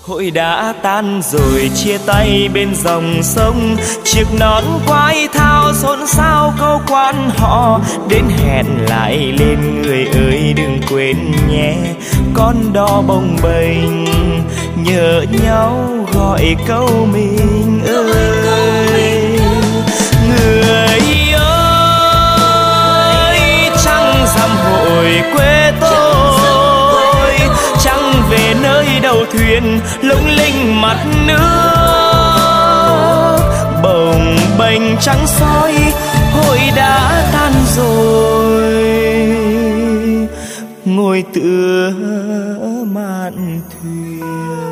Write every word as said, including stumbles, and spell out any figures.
Hội đã tan rồi chia tay bên dòng sông, chiếc nón quái thao xôn xao câu quan họ. Đến hẹn lại lên người ơi đừng quên nhé, con đò bồng bềnh nhớ nhau gọi câu mình ơi. Người ơi trăng rằm hội quê tôi, trăng về nơi đầu thuyền lung linh mặt nước. Bồng bềnh trắng soi hội đã tan rồi, ngồi tựa mạn thuyền.